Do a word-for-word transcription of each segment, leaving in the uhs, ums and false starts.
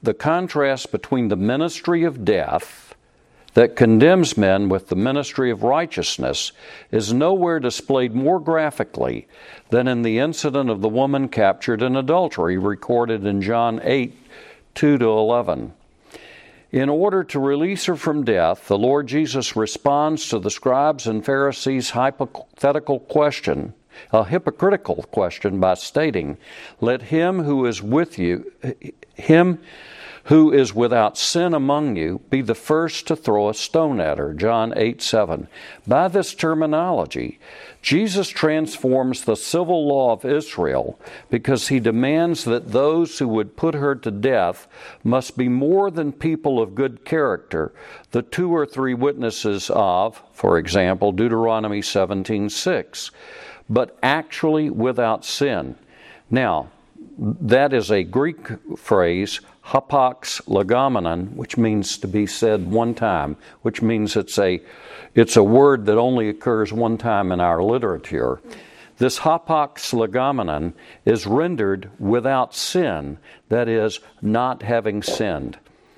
the contrast between the ministry of death that condemns men with the ministry of righteousness is nowhere displayed more graphically than in the incident of the woman captured in adultery recorded in John eight, two to eleven. In order to release her from death, the Lord Jesus responds to the scribes and Pharisees' hypothetical question, a hypocritical question, by stating, "Let him who is with you, him who is without sin among you, be the first to throw a stone at her." John eight, seven. By this terminology, Jesus transforms the civil law of Israel because he demands that those who would put her to death must be more than people of good character, the two or three witnesses of, for example, Deuteronomy seventeen, six, but actually without sin. Now, that is a Greek phrase, hapax legomenon, which means to be said one time, which means it's a it's a word that only occurs one time in our literature. This hapax legomenon is rendered without sin, that is, not having sinned.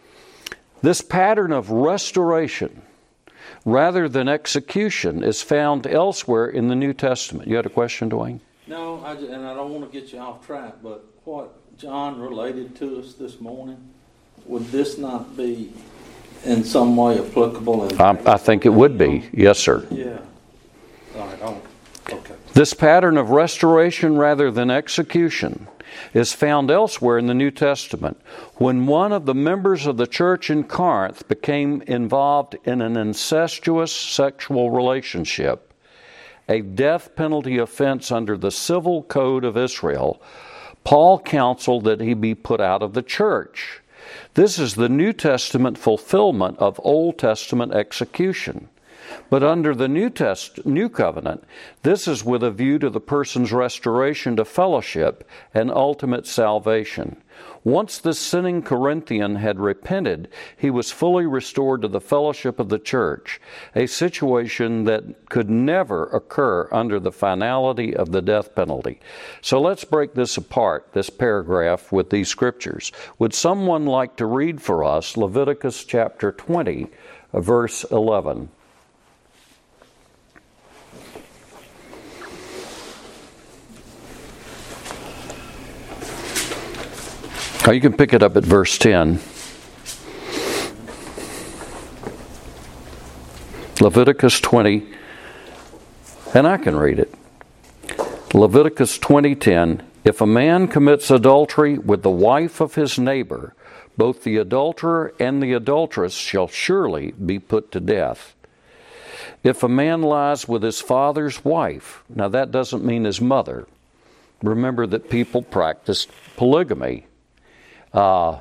This pattern of restoration rather than execution is found elsewhere in the New Testament. You had a question, Dwayne? No, I just, and I don't want to get you off track, but what John related to us this morning, would this not be in some way applicable? In I, I think it would be. Yes, sir. Yeah. All right. I'll, okay. This pattern of restoration rather than execution is found elsewhere in the New Testament. When one of the members of the church in Corinth became involved in an incestuous sexual relationship, a death penalty offense under the civil code of Israel, Paul counseled that he be put out of the church. This is the New Testament fulfillment of Old Testament execution. But under the New Test, New Covenant, this is with a view to the person's restoration to fellowship and ultimate salvation. Once this sinning Corinthian had repented, he was fully restored to the fellowship of the church, a situation that could never occur under the finality of the death penalty. So let's break this apart, this paragraph, with these scriptures. Would someone like to read for us Leviticus chapter twenty, verse eleven? Oh, you can pick it up at verse ten. Leviticus twenty, and I can read it. Leviticus twenty ten. If a man commits adultery with the wife of his neighbor, both the adulterer and the adulteress shall surely be put to death. If a man lies with his father's wife, now that doesn't mean his mother. Remember that people practiced polygamy. Uh,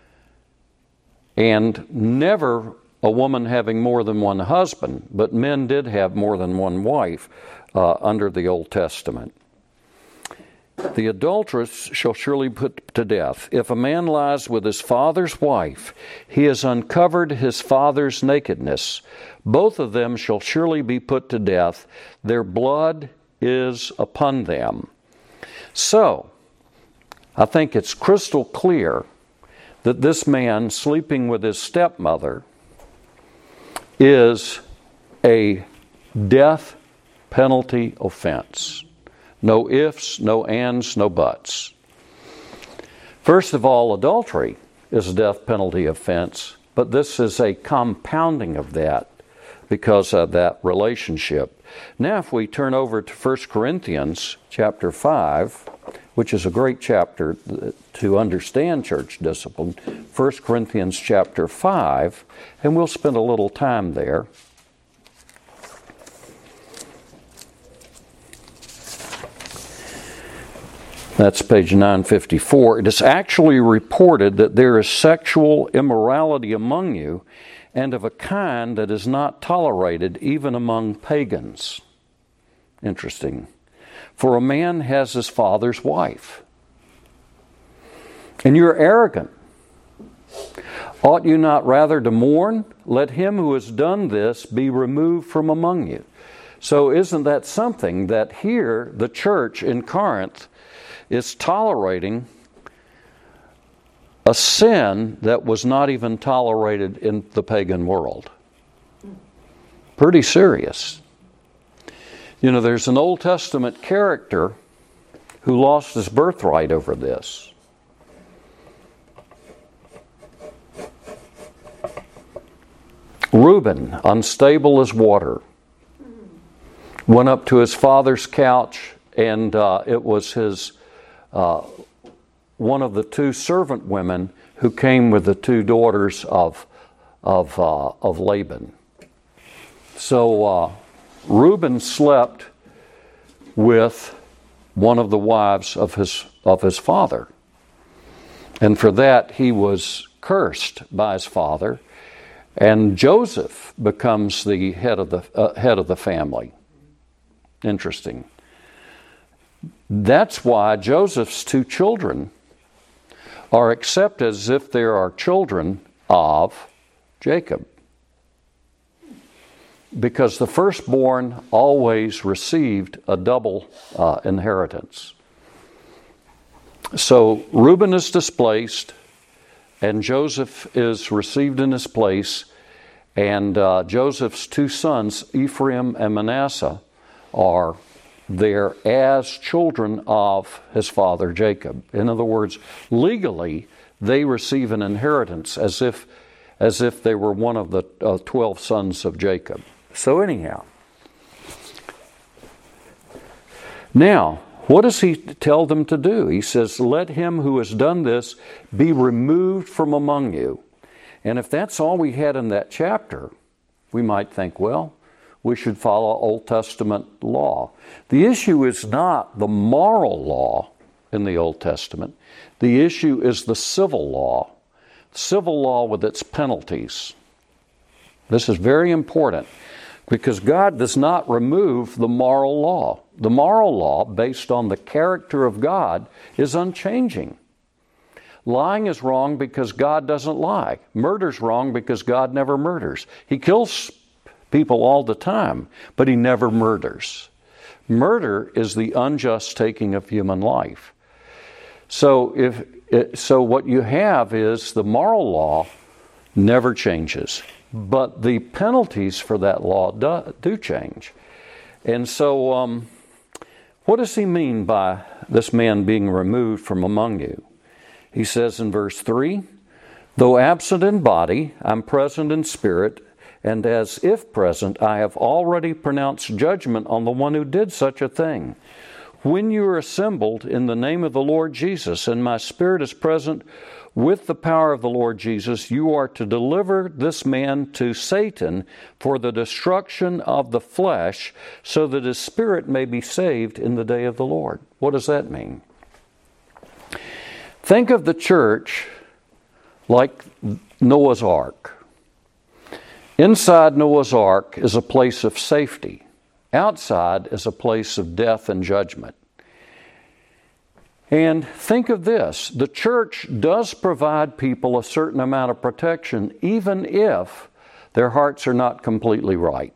and never a woman having more than one husband, but men did have more than one wife uh, under the Old Testament. The adulteress shall surely be put to death. If a man lies with his father's wife, he has uncovered his father's nakedness. Both of them shall surely be put to death. Their blood is upon them. So, I think it's crystal clear that this man sleeping with his stepmother is a death penalty offense. No ifs, no ands, no buts. First of all, adultery is a death penalty offense, but this is a compounding of that because of that relationship. Now if we turn over to First Corinthians chapter five, which is a great chapter to understand church discipline, First Corinthians chapter five, and we'll spend a little time there. That's page nine fifty-four. It is actually reported that there is sexual immorality among you, and of a kind that is not tolerated even among pagans. Interesting. For a man has his father's wife. And you're arrogant. Ought you not rather to mourn? Let him who has done this be removed from among you. So isn't that something that here the church in Corinth is tolerating a sin that was not even tolerated in the pagan world. Pretty serious. You know, there's an Old Testament character who lost his birthright over this. Reuben, unstable as water, went up to his father's couch, and uh, it was his uh, one of the two servant women who came with the two daughters of of uh, of Laban. So uh, Reuben slept with one of the wives of his of his father, and for that he was cursed by his father. And Joseph becomes the head of the uh, head of the family. Interesting. That's why Joseph's two children are accepted as if they are children of Jacob. Because the firstborn always received a double uh, inheritance. So Reuben is displaced, and Joseph is received in his place, and uh, Joseph's two sons, Ephraim and Manasseh, are there as children of his father Jacob. In other words, legally, they receive an inheritance as if as if they were one of the uh, twelve sons of Jacob. So anyhow, now, what does he tell them to do? He says, let him who has done this be removed from among you. And if that's all we had in that chapter, we might think, well, we should follow Old Testament law. The issue is not the moral law in the Old Testament. The issue is the civil law. Civil law with its penalties. This is very important because God does not remove the moral law. The moral law, based on the character of God, is unchanging. Lying is wrong because God doesn't lie. Murder's wrong because God never murders. He kills people all the time, but He never murders. Murder is the unjust taking of human life. So if so what you have is the moral law never changes, but the penalties for that law do, do change. And so um, what does he mean by this man being removed from among you? He says in verse three, though absent in body, I'm present in spirit, and as if present, I have already pronounced judgment on the one who did such a thing. When you are assembled in the name of the Lord Jesus, and my spirit is present with the power of the Lord Jesus, you are to deliver this man to Satan for the destruction of the flesh, so that his spirit may be saved in the day of the Lord. What does that mean? Think of the church like Noah's Ark. Inside Noah's Ark is a place of safety. Outside is a place of death and judgment. And think of this, the church does provide people a certain amount of protection, even if their hearts are not completely right.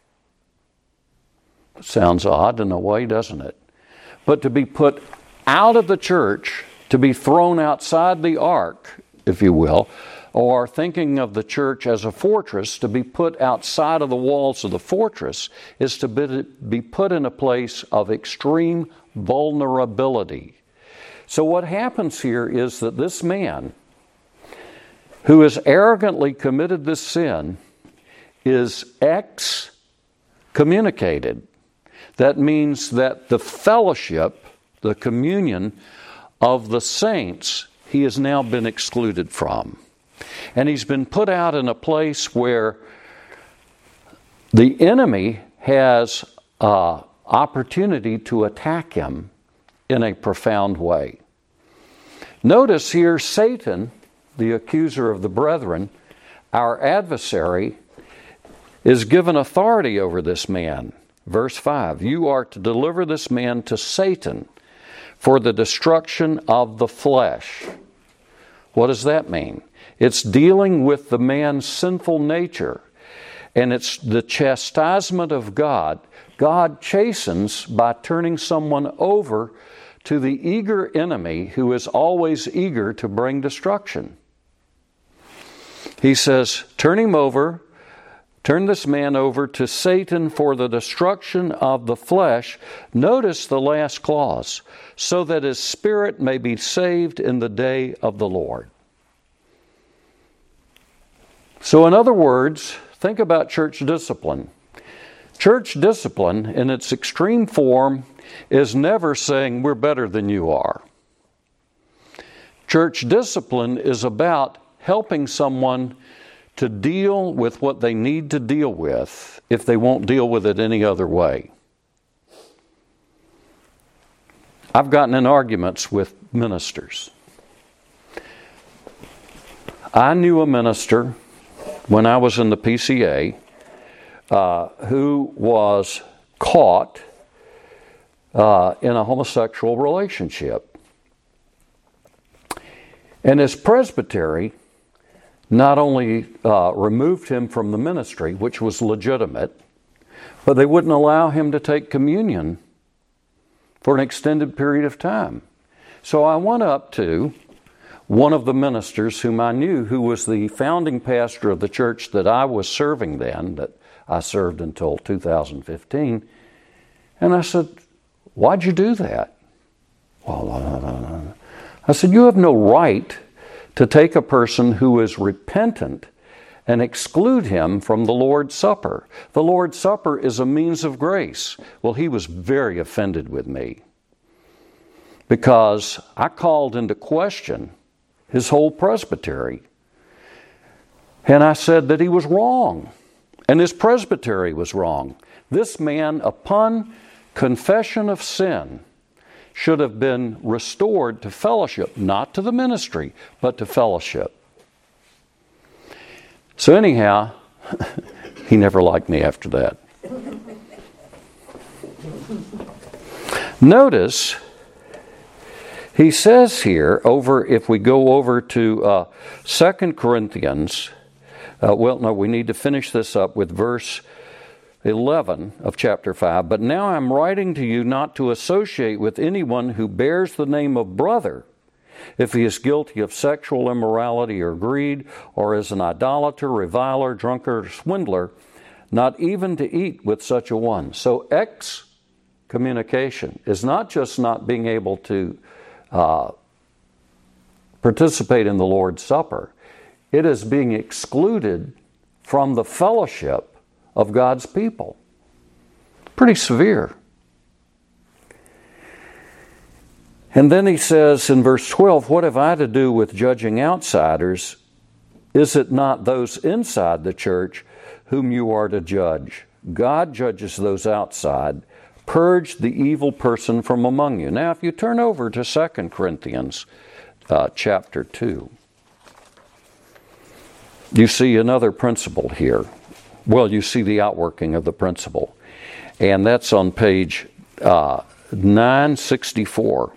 Sounds odd in a way, doesn't it? But to be put out of the church, to be thrown outside the ark, if you will, or thinking of the church as a fortress, to be put outside of the walls of the fortress is to be put in a place of extreme vulnerability. So what happens here is that this man who has arrogantly committed this sin is excommunicated. That means that the fellowship, the communion of the saints, he has now been excluded from. And he's been put out in a place where the enemy has uh, opportunity to attack him in a profound way. Notice here Satan, the accuser of the brethren, our adversary, is given authority over this man. Verse five, you are to deliver this man to Satan for the destruction of the flesh. What does that mean? It's dealing with the man's sinful nature, and it's the chastisement of God. God chastens by turning someone over to the eager enemy who is always eager to bring destruction. He says, turn him over, turn this man over to Satan for the destruction of the flesh. Notice the last clause, so that his spirit may be saved in the day of the Lord. So in other words, think about church discipline. Church discipline in its extreme form is never saying we're better than you are. Church discipline is about helping someone to deal with what they need to deal with if they won't deal with it any other way. I've gotten in arguments with ministers. I knew a minister when I was in the P C A uh, who was caught uh, in a homosexual relationship. And his presbytery not only uh, removed him from the ministry, which was legitimate, but they wouldn't allow him to take communion for an extended period of time. So I went up to one of the ministers whom I knew, who was the founding pastor of the church that I was serving then, that I served until two thousand fifteen, and I said, why'd you do that? Well, I said, you have no right to take a person who is repentant and exclude him from the Lord's Supper. The Lord's Supper is a means of grace. Well, he was very offended with me because I called into question his whole presbytery. And I said that he was wrong, and his presbytery was wrong. This man, upon confession of sin, should have been restored to fellowship, not to the ministry, but to fellowship. So anyhow, he never liked me after that. Notice, he says here, over if we go over to uh, Second Corinthians, uh, well, no, we need to finish this up with verse eleven of chapter five. But now I'm writing to you not to associate with anyone who bears the name of brother, if he is guilty of sexual immorality or greed, or is an idolater, reviler, drunkard, or swindler, not even to eat with such a one. So excommunication is not just not being able to uh, participate in the Lord's Supper. It is being excluded from the fellowship of God's people. Pretty severe. And then he says in verse twelve, what have I to do with judging outsiders? Is it not those inside the church whom you are to judge? God judges those outside. Purge the evil person from among you. Now, if you turn over to Second Corinthians uh, chapter two, you see another principle here. Well, you see the outworking of the principle. And that's on page uh, nine sixty-four.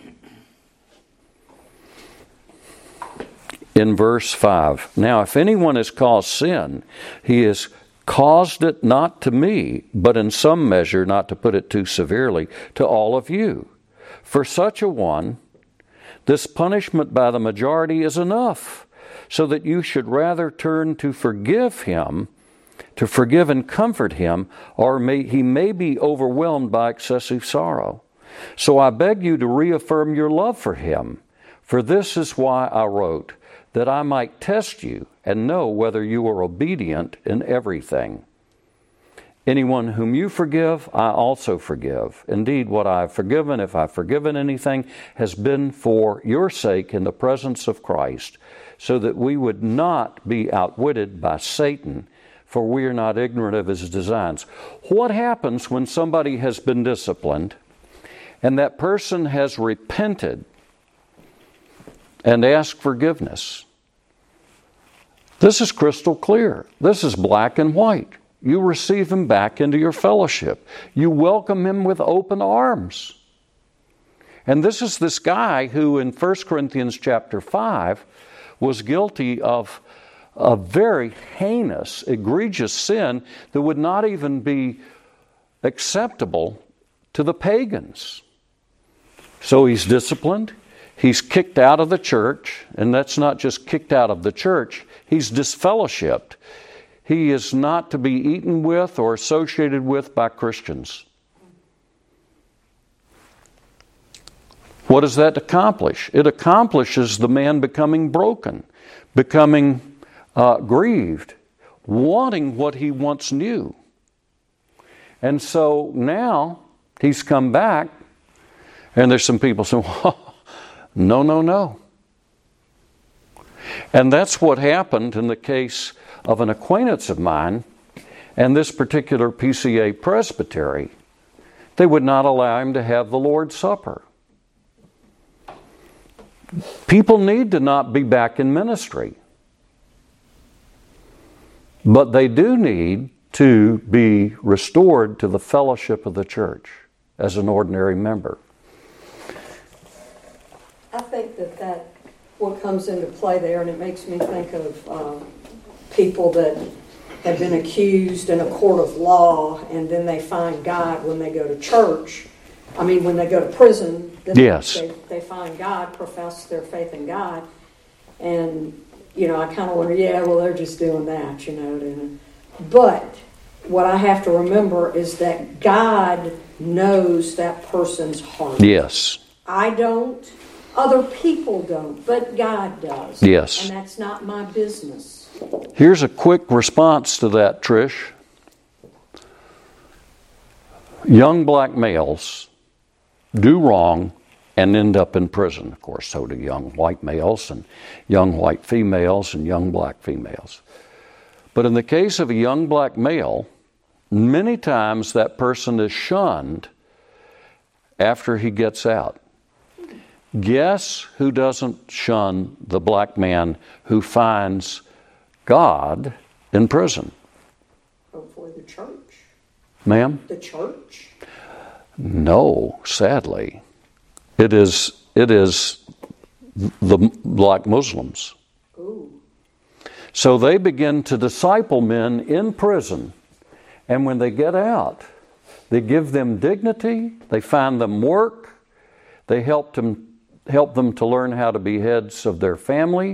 In verse five. Now, if anyone has caused sin, he has caused it not to me, but in some measure, not to put it too severely, to all of you. For such a one, this punishment by the majority is enough, so that you should rather turn to forgive him, to forgive and comfort him, or may, he may be overwhelmed by excessive sorrow. So I beg you to reaffirm your love for him. For this is why I wrote, that I might test you and know whether you are obedient in everything. Anyone whom you forgive, I also forgive. Indeed, what I have forgiven, if I have forgiven anything, has been for your sake in the presence of Christ, so that we would not be outwitted by Satan, for we are not ignorant of his designs. What happens when somebody has been disciplined and that person has repented and asked forgiveness? This is crystal clear. This is black and white. You receive him back into your fellowship. You welcome him with open arms. And this is this guy who in First Corinthians chapter five was guilty of a very heinous, egregious sin that would not even be acceptable to the pagans. So he's disciplined. He's kicked out of the church, and that's not just kicked out of the church. He's disfellowshipped. He is not to be eaten with or associated with by Christians. What does that accomplish? It accomplishes the man becoming broken, becoming uh, grieved, wanting what he once knew. And so now he's come back, and there's some people saying, oh, no, no, no. And that's what happened in the case of an acquaintance of mine and this particular P C A presbytery. They would not allow him to have the Lord's Supper. People need to not be back in ministry. But they do need to be restored to the fellowship of the church as an ordinary member. I think that that what comes into play there, and it makes me think of uh, people that have been accused in a court of law, and then they find God when they go to church. I mean, when they go to prison, then yes. they, they find God, profess their faith in God, and you know, I kind of wonder, yeah, well, they're just doing that, you know. And, but what I have to remember is that God knows that person's heart. Yes. I don't. Other people don't, but God does. Yes. And that's not my business. Here's a quick response to that, Trish. Young black males do wrong and end up in prison. Of course, so do young white males and young white females and young black females. But in the case of a young black male, many times that person is shunned after he gets out. Guess who doesn't shun the black man who finds God in prison? Hopefully the church. Ma'am? The church? No, sadly. It is it is the black Muslims. Ooh. So they begin to disciple men in prison, and when they get out, they give them dignity, they find them work, they help them help them to learn how to be heads of their family.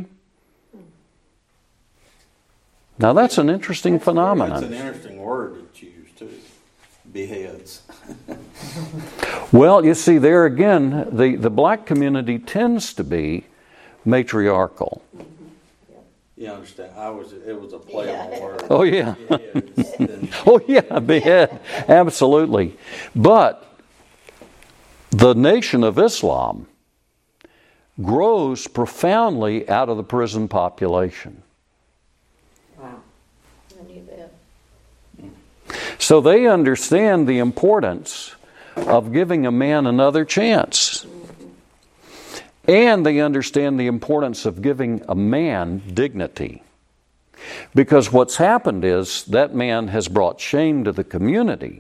Now that's an interesting that's phenomenon. That's an interesting word to use too. Beheads. Well, you see, there again, the, the black community tends to be matriarchal. You understand? I was. It was a play on the word. Oh yeah. Beheads. Oh yeah, behead. Absolutely. But the Nation of Islam grows profoundly out of the prison population. Wow. I knew that. So they understand the importance of giving a man another chance. And they understand the importance of giving a man dignity. Because what's happened is that man has brought shame to the community.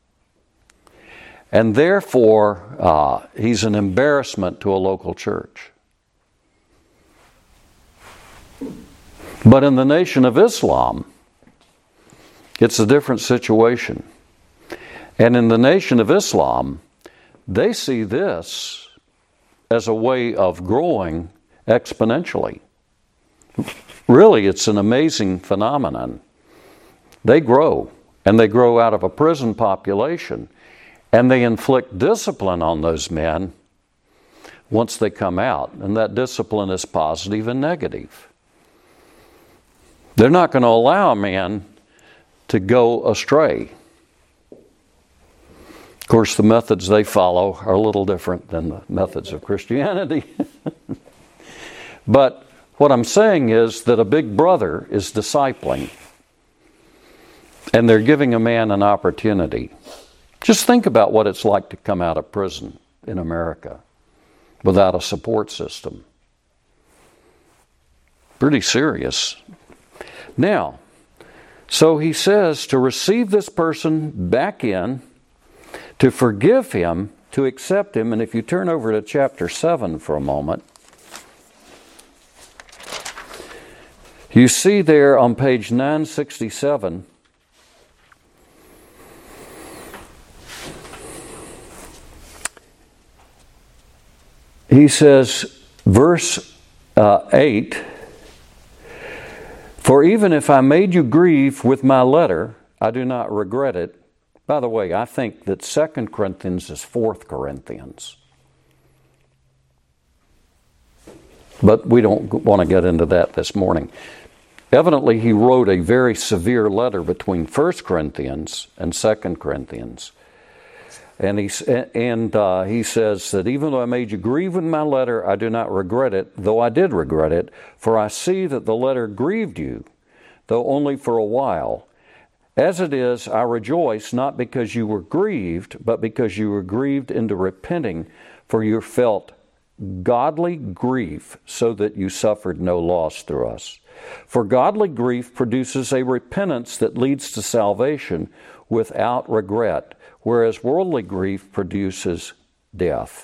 And therefore, uh, he's an embarrassment to a local church. But in the Nation of Islam, it's a different situation. And in the Nation of Islam, they see this as a way of growing exponentially. Really, it's an amazing phenomenon. They grow, and they grow out of a prison population, and they inflict discipline on those men once they come out, and that discipline is positive and negative. They're not going to allow a man to go astray. Of course, the methods they follow are a little different than the methods of Christianity. But what I'm saying is that a big brother is discipling, and they're giving a man an opportunity. Just think about what it's like to come out of prison in America without a support system. Pretty serious. Now, so he says to receive this person back in, to forgive him, to accept him. And if you turn over to chapter seven for a moment, you see there on page nine sixty-seven, he says, verse uh, eight, "For even if I made you grieve with my letter, I do not regret it." By the way, I think that Second Corinthians is Fourth Corinthians. But we don't want to get into that this morning. Evidently, he wrote a very severe letter between First Corinthians and Second Corinthians. And he, and uh, he says that even though I made you grieve with my letter, I do not regret it, though I did regret it, for I see that the letter grieved you, though only for a while. As it is, I rejoice, not because you were grieved, but because you were grieved into repenting, for you felt godly grief, so that you suffered no loss through us. For godly grief produces a repentance that leads to salvation without regret, whereas worldly grief produces death.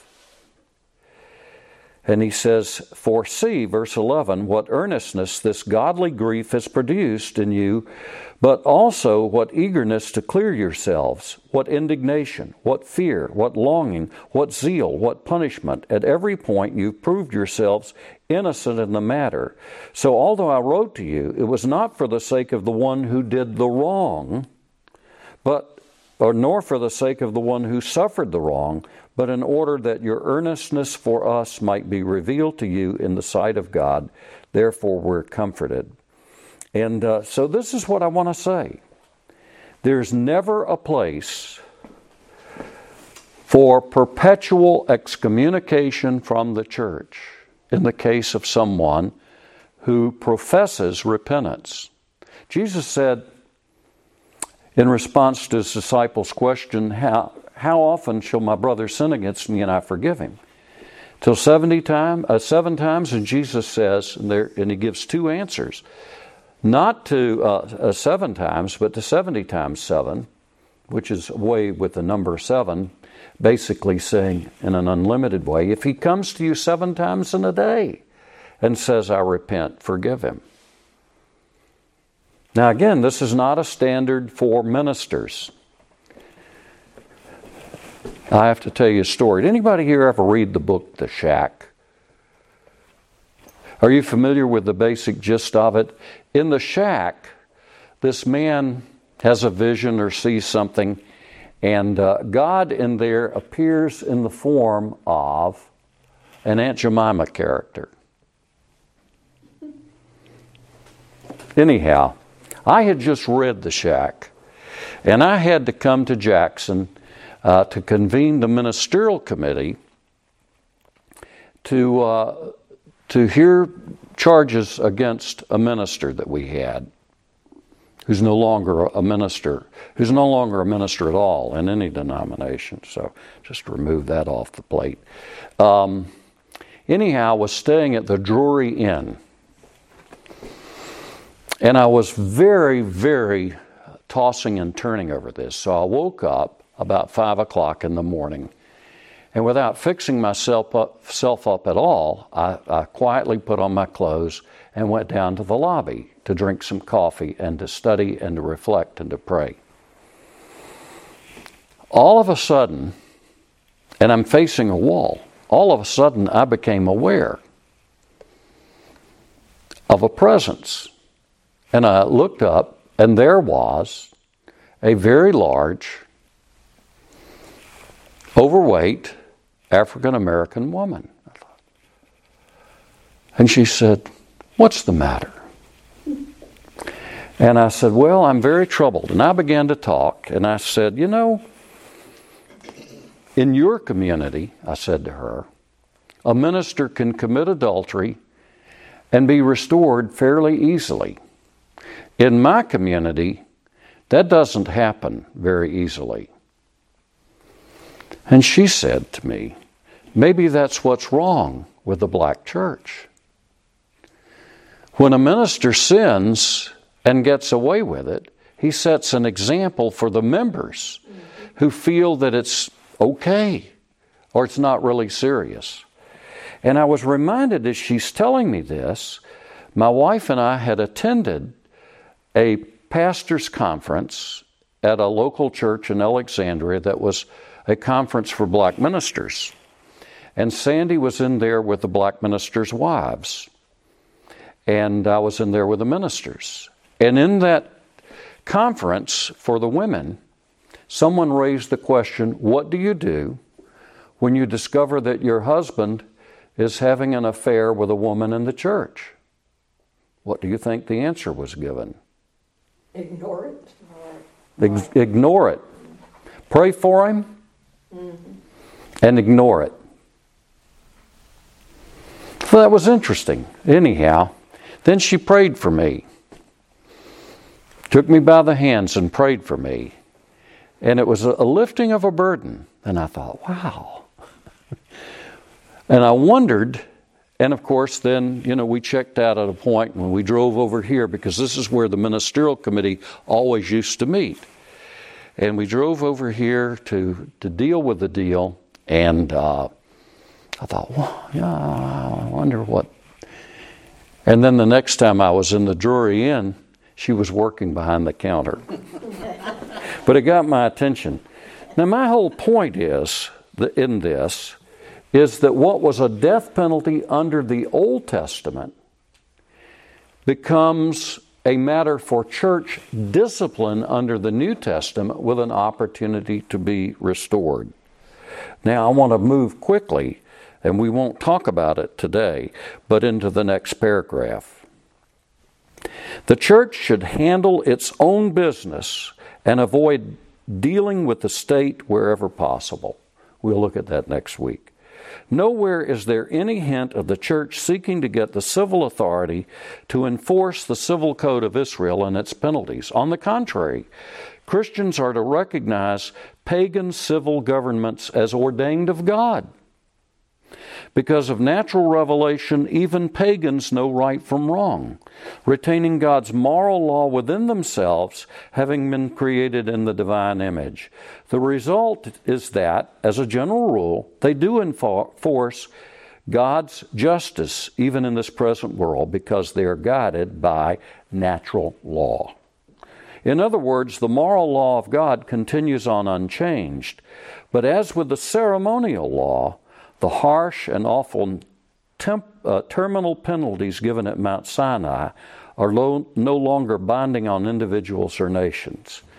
And he says, "For see," verse eleven, "what earnestness this godly grief has produced in you, but also what eagerness to clear yourselves, what indignation, what fear, what longing, what zeal, what punishment. At every point you've proved yourselves innocent in the matter. So although I wrote to you, it was not for the sake of the one who did the wrong, but or nor for the sake of the one who suffered the wrong, but in order that your earnestness for us might be revealed to you in the sight of God. Therefore we're comforted." And uh, so this is what I want to say. There's never a place for perpetual excommunication from the church in the case of someone who professes repentance. Jesus said, in response to his disciples' question, how, how often shall my brother sin against me and I forgive him? Till seventy times, uh, seven times, and Jesus says, and, there, and he gives two answers. Not to uh, uh, seven times, but to seventy times seven, which is way with the number seven, basically saying in an unlimited way, if he comes to you seven times in a day and says, I repent, forgive him. Now again, this is not a standard for ministers. I have to tell you a story. Did anybody here ever read the book The Shack? Are you familiar with the basic gist of it? In The Shack, this man has a vision or sees something, and uh, God in there appears in the form of an Aunt Jemima character. Anyhow, I had just read The Shack, and I had to come to Jackson uh, to convene the ministerial committee to uh, to hear charges against a minister that we had, who's no longer a minister, who's no longer a minister at all in any denomination. So just remove that off the plate. Um, anyhow, I was staying at the Drury Inn. And I was very, very tossing and turning over this. So I woke up about five o'clock in the morning. And without fixing myself up, self up at all, I, I quietly put on my clothes and went down to the lobby to drink some coffee and to study and to reflect and to pray. All of a sudden, and I'm facing a wall, all of a sudden I became aware of a presence. And I looked up, and there was a very large, overweight, African-American woman. And she said, "What's the matter?" And I said, "Well, I'm very troubled." And I began to talk, and I said, "You know, in your community," I said to her, "a minister can commit adultery and be restored fairly easily. In my community, that doesn't happen very easily." And she said to me, "Maybe that's what's wrong with the black church. When a minister sins and gets away with it, he sets an example for the members who feel that it's okay or it's not really serious." And I was reminded as she's telling me this, my wife and I had attended a pastor's conference at a local church in Alexandria that was a conference for black ministers. And Sandy was in there with the black ministers' wives. And I was in there with the ministers. And in that conference for the women, someone raised the question, what do you do when you discover that your husband is having an affair with a woman in the church? What do you think the answer was given? Ignore it. Ig- ignore it. Pray for him mm-hmm. and ignore it. So that was interesting. Anyhow, then she prayed for me. Took me by the hands and prayed for me. And it was a, a lifting of a burden. And I thought, wow. And I wondered, and of course then, you know, we checked out at a point when we drove over here, because this is where the ministerial committee always used to meet. And we drove over here to, to deal with the deal, and uh, I thought, well, yeah, I wonder what. And then the next time I was in the Drury Inn, she was working behind the counter. But it got my attention. Now, my whole point is, that in this, is that what was a death penalty under the Old Testament becomes a matter for church discipline under the New Testament with an opportunity to be restored. Now, I want to move quickly, and we won't talk about it today, but into the next paragraph. The church should handle its own business and avoid dealing with the state wherever possible. We'll look at that next week. Nowhere is there any hint of the church seeking to get the civil authority to enforce the civil code of Israel and its penalties. On the contrary, Christians are to recognize pagan civil governments as ordained of God. Because of natural revelation, even pagans know right from wrong, retaining God's moral law within themselves, having been created in the divine image. The result is that, as a general rule, they do enforce God's justice even in this present world because they are guided by natural law. In other words, the moral law of God continues on unchanged. But as with the ceremonial law, the harsh and awful temp, uh, terminal penalties given at Mount Sinai are lo- no longer binding on individuals or nations.